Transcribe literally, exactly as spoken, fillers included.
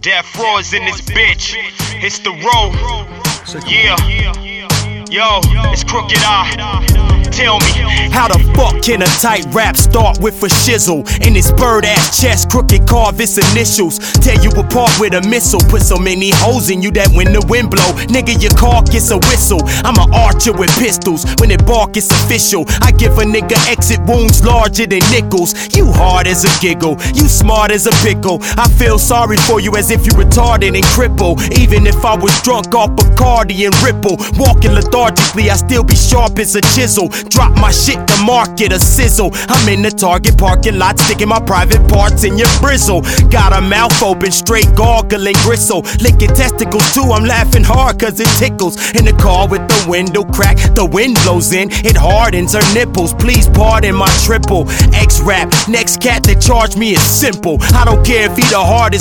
Death Row is in this bitch. It's the road. Yeah. Yo, it's Crooked Eye. Tell me, how the fuck can a tight rap start with a shizzle? In his bird-ass chest, crooked carve its initials. Tear you apart with a missile. Put so many holes in you that when the wind blow, nigga, your car gets a whistle. I'm an archer with pistols. When it bark, it's official. I give a nigga exit wounds larger than nickels. You hard as a giggle, you smart as a pickle. I feel sorry for you as if you retarded and crippled. Even if I was drunk off Bacardi and Ripple, walking lethargically, I still be sharp as a chisel. Drop my shit to market a sizzle. I'm in the Target parking lot, sticking my private parts in your bristle. Got a mouth open, straight gargling gristle. Licking testicles too, I'm laughing hard cause it tickles. In the car with the window crack, the wind blows in, it hardens her nipples. Please pardon my triple X-rap. Next cat that charged me is simple. I don't care if he the hardest